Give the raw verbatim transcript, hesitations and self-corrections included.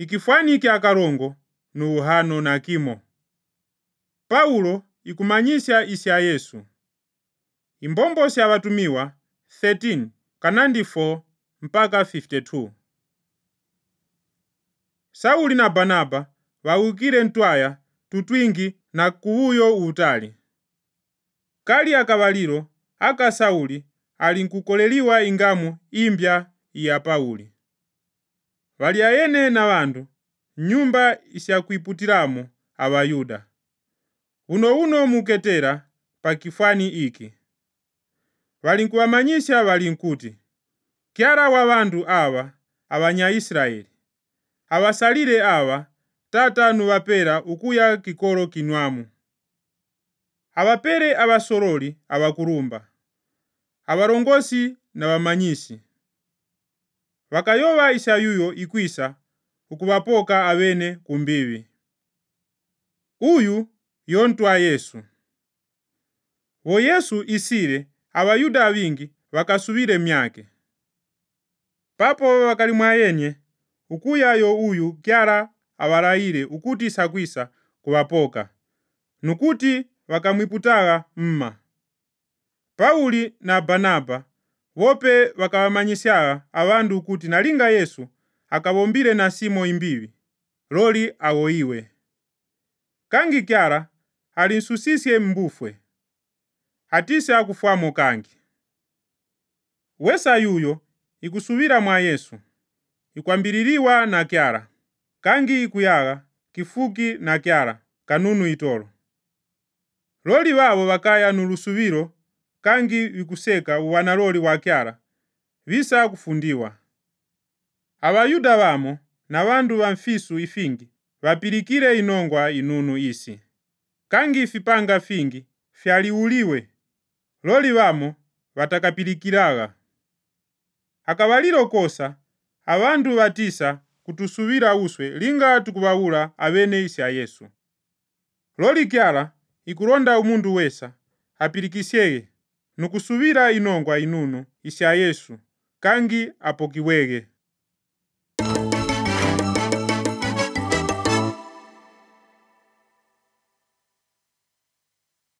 ikifwani kya karongo nu uhano na kimo. Paulo ikumanyisya isya Yesu. Imbombo sya watumiwa thirteen kanandi four mpaka fifty-two. Sauli na Barnaba wawukire ntwaya tutwingi na kuuyo utali. Kali akabaliro aka Sauli ali nkukoleliwa ingamu imbya ya Pauli. Waliayene na wandu nyumba isyakuiputiramo Abayuda. Uno uno muketera pa kifwani iki. Walinkuwamanyisya walinkuti, kyara wa wandu awa abanya Israeli awasalire awa tata nuwapera ukuya kikolo kinwamu. Awapere abasoroli abakurumba, abarongosi na bamanyisi. Wakayowa isya yuyo ikwisa ukuwapoka awene kumbiwi. Uyu yontwa Yesu. Wo Yesu isire Abayuda wingi wakasubire myake. Papo wakalimwayenye ukuya yo uyu kyara awaraire ukuti sakwisa kuwapoka, nukuti wakamwiputaga mma. Pauli na Barnaba wope wakawamanyisya awandu kuti nalinga Yesu akabombire na simo imbiwi, loli awoiwe. Kangi kyara alinsusisye mbufwe, atise akufwamo kangi. Wesa yuyo ikusubira mwa Yesu, ikwambiririwa na kyara, kangi ikuyaga kifuki na kyara kanunu itolo. Loli wabo wakaya nulusubiro kangi wikuseka uwanaloli wa kyara visa kufundiwa. Abayuda wamo na wandu wa mfisu ifingi wapilikire inongwa inunu isi, kangi ifipanga fingi fyaliuliwe, loli wamo watakapilikiraga. Akabaliro kosa awandu watisa kutusubira uswe linga tukubawula awene isya Yesu. Loli kyara ikulonda umundu wesa apilikisyeye nukusubira inongwa inunu isya Yesu kangi apokiwege.